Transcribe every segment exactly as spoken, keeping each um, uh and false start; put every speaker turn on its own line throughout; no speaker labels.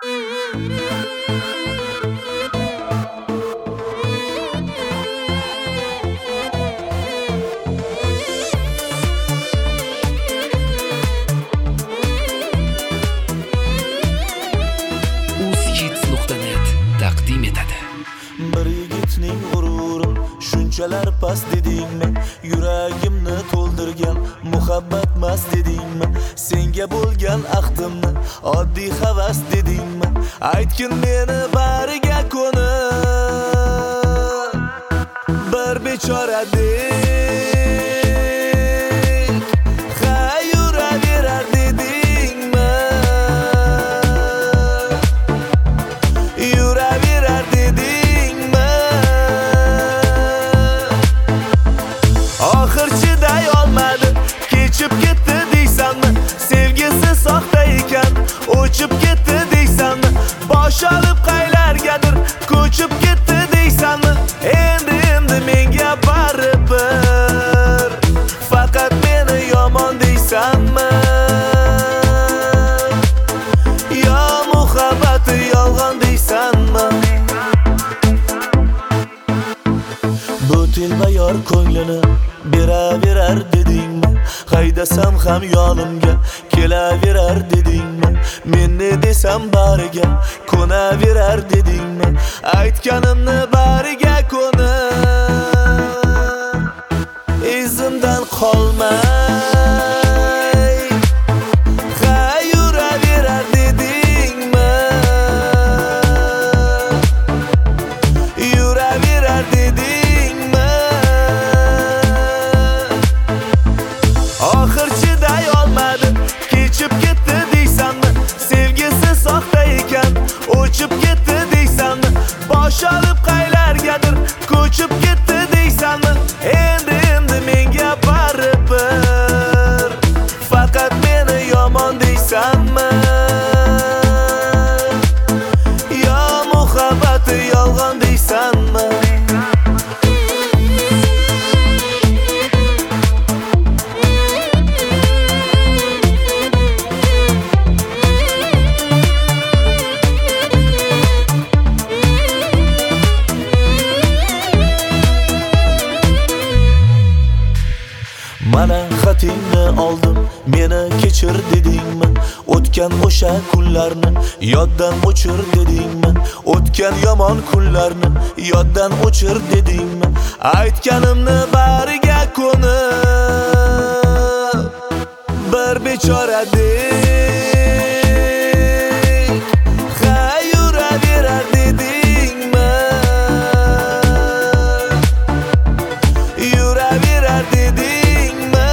taqdim etadi.
Bir yigitning g'ururi shunchalar past dedingmi? Yuragimni to'ldirgan muhabbat mas dedingmi? Senga bo'lgan ahdimni oddiy havas dedingmi? Aytgin meni bariga ko'nib bir bechoradek hayuraverar dedingmi? Yuraverar dedingmi? Oxir chiday olmadi, kechib ketdi deysanmi? Sevgisi soxta ekan, o'chib ketdi deysanmi? Bosh olib qaylargadir ko'chib ketdi deysanmi? Endi endi menga baribir, faqat meni yomon deysanmi? Yo muhabbati yolg'on deysanmi? Bu telbayor ko'nglini beraverar dedingmi? Haydasam ham yonimga kelaverar dedingmi? Men ne desam bariga ko'naverar dedingmi? Aytganimni bariga ko'nib izimdan qolmay hayuraverar dedingmi? Yuraverar dedingmi? Oxir chiday olmadi, kechib ketdi deysanmi? Sevgisi soxta ekan, o'chib ketdi deysanmi? Bosh olib qaylargadir ko'chib ketdi deysanmi? Endi endi menga baribir, faqat meni yomon deysanmi? Yo muhabbati yolg'on deysanmi? Mana xatingni oldim, meni kechir dedingmi? O'tgan o'sha kunlarni yoddan o'chir dedingmi? O'tgan yomon kunlarni yoddan o'chir dedingmi? Aytganimni bariga ko'nib bir bechoradek hayuraverar dedingmi? Yuraverar dedingmi?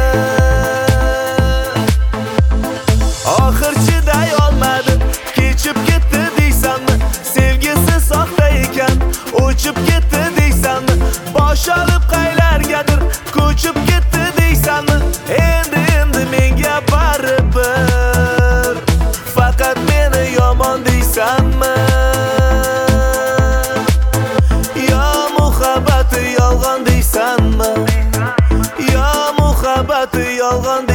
Oxir chiday olmadi, kechib ketdi deysanmi? Sevgisi soxta ekan, o'chib ketdi deysanmi? Bosh olib qaylargadir ko'chib ketdi deysanmi? Endi endi menga baribir, faqat meni yomon deysanmi? Yo muhabbati yolg'on deysanmi? Yo muhabbati yolg'on